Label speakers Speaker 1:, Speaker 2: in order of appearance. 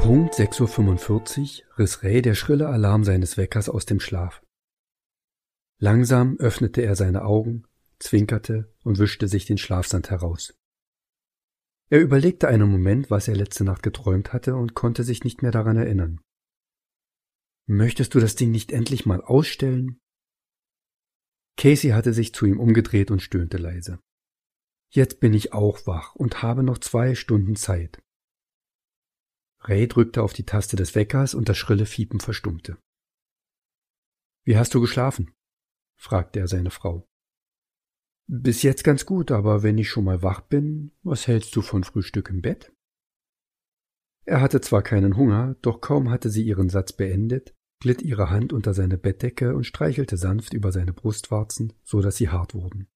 Speaker 1: Punkt 6:45 Uhr riss Ray der schrille Alarm seines Weckers aus dem Schlaf. Langsam öffnete er seine Augen, zwinkerte und wischte sich den Schlafsand heraus. Er überlegte einen Moment, was er letzte Nacht geträumt hatte und konnte sich nicht mehr daran erinnern. »Möchtest du das Ding nicht endlich mal ausstellen?« Casey hatte sich zu ihm umgedreht und stöhnte leise. »Jetzt bin ich auch wach und habe noch 2 Stunden Zeit.« Ray drückte auf die Taste des Weckers und das schrille Fiepen verstummte. »Wie hast du geschlafen?« fragte er seine Frau. »Bis jetzt ganz gut, aber wenn ich schon mal wach bin, was hältst du von Frühstück im Bett?« Er hatte zwar keinen Hunger, doch kaum hatte sie ihren Satz beendet, glitt ihre Hand unter seine Bettdecke und streichelte sanft über seine Brustwarzen, so dass sie hart wurden.